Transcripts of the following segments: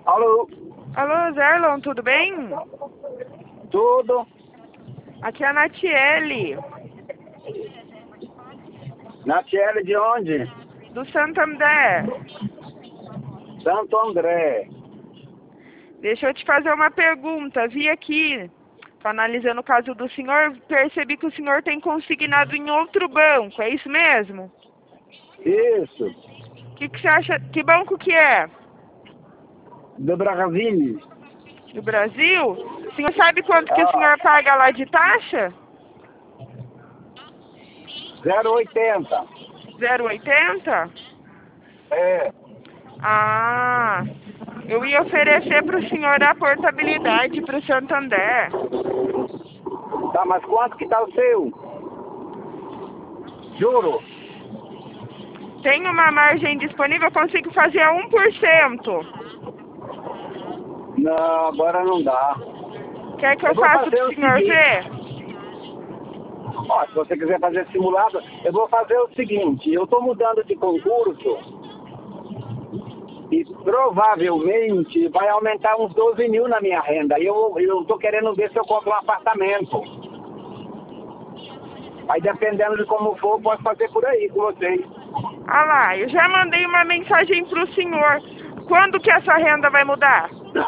Alô? Alô, Zerlon, tudo bem? Tudo? Aqui é a Natiele, Natiele de onde? do Santander. Santo André. Deixa eu te fazer uma pergunta. Vi aqui, tô analisando o caso do senhor, percebi que o senhor tem consignado em outro banco, é isso mesmo? Isso. O que você acha? Que banco que é? Do Brasil. Do Brasil? O senhor sabe quanto que o Ah, senhor paga lá de taxa? 080. 0,80? É. Ah, eu ia oferecer para o senhor a portabilidade para o Santander. Tá, mas quanto que tá o seu? Juro. Tem uma margem disponível, eu consigo fazer a 1%. Não, agora não dá. Quer que eu Eu vou faça fazer para o o senhor seguinte. ver? Ó, se você quiser fazer simulado, eu vou fazer o seguinte. Eu tô mudando de concurso e provavelmente vai aumentar uns 12 mil na minha renda. E eu tô querendo ver se eu compro um apartamento. Aí dependendo de como for, eu posso fazer por aí com vocês. Ah lá, eu já mandei uma mensagem para o senhor. Quando que essa renda vai mudar?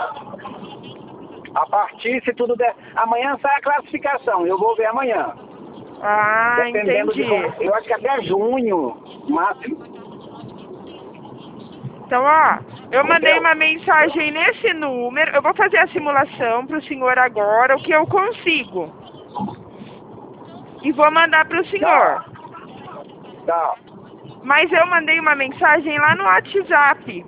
A partir, se tudo der. Amanhã sai a classificação, eu vou ver amanhã. Ah, Dependendo de como. entendi. Eu acho que até junho, máximo. Então, ó, eu mandei Entendeu? uma mensagem nesse número. Eu vou fazer a simulação para o senhor agora, o que eu consigo. E vou mandar para o senhor. Tá, tá, Mas eu mandei uma mensagem lá no WhatsApp,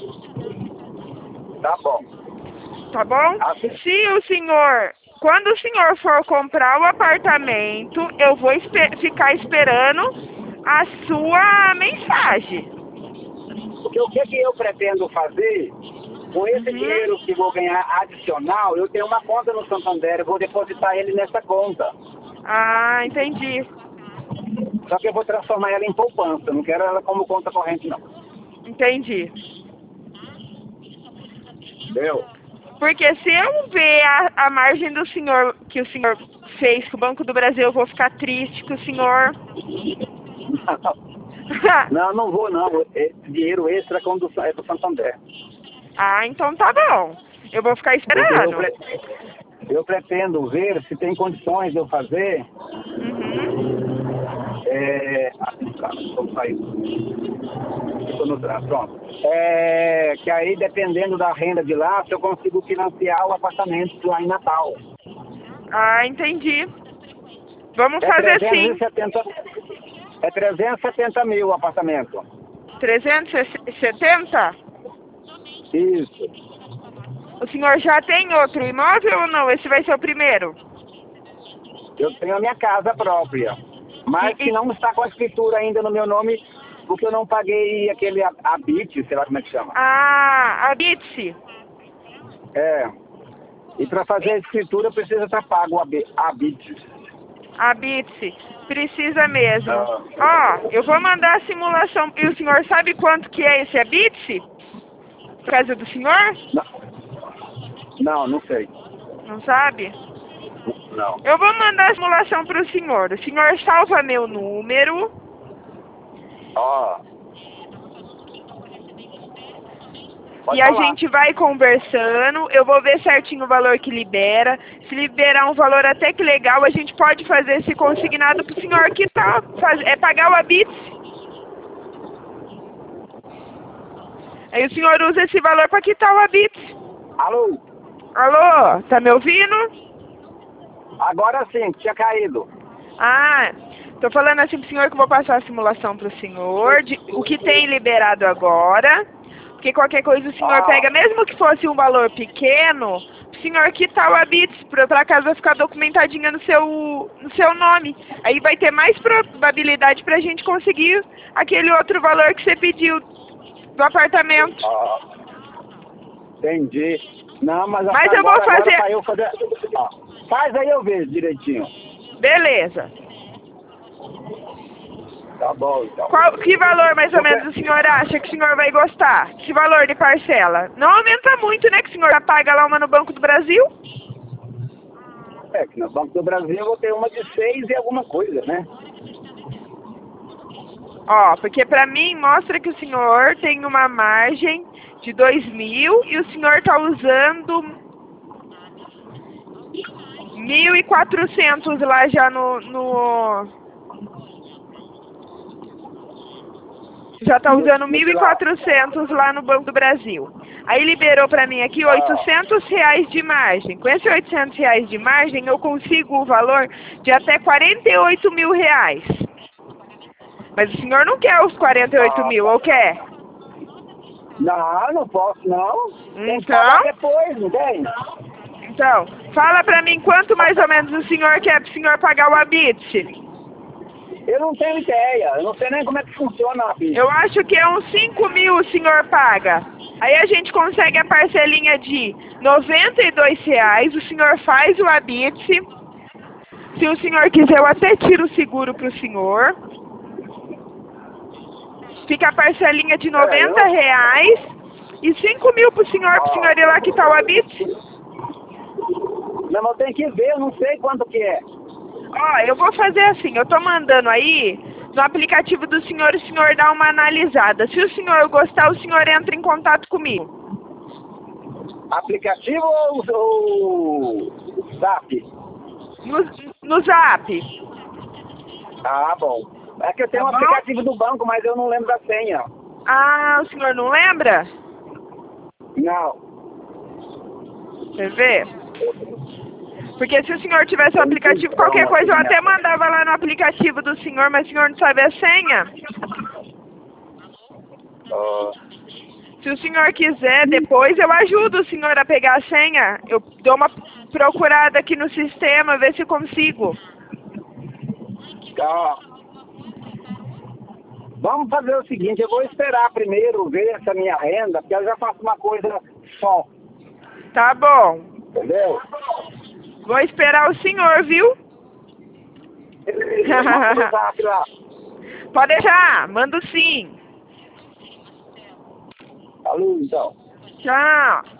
tá bom. tá bom? Assim, Se o senhor, quando o senhor for comprar o apartamento, eu vou ficar esperando a sua mensagem. porque o que eu pretendo fazer, com esse Uhum. dinheiro que vou ganhar adicional, eu tenho uma conta no Santander, eu vou depositar ele nessa conta. Ah, entendi. Só que eu vou transformar ela em poupança, não quero ela como conta corrente não. Entendi. Entendeu? Porque se eu ver a margem do senhor, que o senhor fez com o Banco do Brasil, eu vou ficar triste com o senhor. Não, não vou não. Esse dinheiro extra é do Santander. Ah, então tá bom. Eu vou ficar Porque esperando. eu pretendo ver se tem condições de eu fazer. Uhum. Vamos sair. Estou no trânsito, pronto. Que aí, dependendo da renda de lá, se eu consigo financiar o apartamento lá em Natal. Ah, entendi. Vamos É fazer sim. 370, é 370 mil o apartamento. 370? Isso. O senhor já tem outro imóvel ou não? Esse vai ser o primeiro? Eu tenho a minha casa própria, mas que não está com a escritura ainda no meu nome, porque eu não paguei aquele habite, sei lá como é que chama. Ah, habite-se. É. E para fazer a escritura precisa estar pago o habite. Habite-se. Precisa mesmo. Ah, Ó, eu vou mandar a simulação. E o senhor sabe quanto que é esse habite-se? Por causa do senhor? não sei. Não sabe? Não. Eu vou mandar a simulação para o senhor. O senhor salva meu número. Ó. Pode E a falar. gente vai conversando. Eu vou ver certinho o valor que libera. Se liberar um valor até que legal, a gente pode fazer esse consignado para o senhor quitar. É pagar o habite. Aí o senhor usa esse valor para quitar o habite. Alô? Alô, tá me ouvindo? Agora sim, tinha caído. Ah, tô falando assim pro senhor que eu vou passar a simulação pro senhor, de o que tem liberado agora, porque qualquer coisa o senhor Ó, pega, mesmo que fosse um valor pequeno, o senhor quitar o habite, pra casa ficar documentadinha no seu nome. Aí vai ter mais probabilidade pra gente conseguir aquele outro valor que você pediu do apartamento. ó, entendi. Não, mas Mas eu vou agora fazer... para eu fazer. Ó, faz aí eu vejo direitinho. Beleza. Tá bom, então. Que valor mais ou menos o senhor acha que o senhor vai gostar? Que valor de parcela? Não aumenta muito, né? Que o senhor já paga lá uma no Banco do Brasil? É, que no Banco do Brasil eu vou ter uma de 6 e alguma coisa, né? Ó, porque pra mim mostra que o senhor tem uma margem de 2.000 e o senhor tá usando 1.400 lá já já tá usando 1.400 lá no Banco do Brasil. Aí liberou pra mim aqui R$ 800 de margem. Com esses R$ 800 de margem, eu consigo o valor de até R$ 48.000. Mas o senhor não quer os 48.000, ou quer? Não, não posso, não. Tem que Então? pagar depois, não tem? Então, fala pra mim quanto mais ou menos o senhor quer pro senhor pagar o habite. Eu não tenho ideia. Eu não sei nem como é que funciona a vida. Eu acho que é uns 5.000 o senhor paga. Aí a gente consegue a parcelinha de R$ 92, o senhor faz o habite. Se o senhor quiser, eu até tiro o seguro pro senhor. Fica a parcelinha de R$ 90 e 5.000 pro senhor ir lá quitar o habite. Não, mas eu tenho que ver, eu não sei quanto que é. Ó, eu vou fazer assim, eu tô mandando aí no aplicativo do senhor, o senhor dá uma analisada. Se o senhor gostar, o senhor entra em contato comigo. Aplicativo ou Zap? No Zap. Ah, bom. É que eu tenho um aplicativo do banco, mas eu não lembro da senha. Ah, o senhor não lembra? Não. Quer ver? Porque se o senhor tivesse o aplicativo, qualquer coisa eu até mandava lá no aplicativo do senhor, mas o senhor não sabe a senha. Se o senhor quiser, depois eu ajudo o senhor a pegar a senha. Eu dou uma procurada aqui no sistema, ver se consigo. Tá. Vamos fazer o seguinte, eu vou esperar primeiro ver essa minha renda, porque eu já faço uma coisa só. Tá bom. Entendeu? Vou esperar o senhor, viu? Manda o Zap lá. Pode deixar, mando sim. Falou, então. Tchau.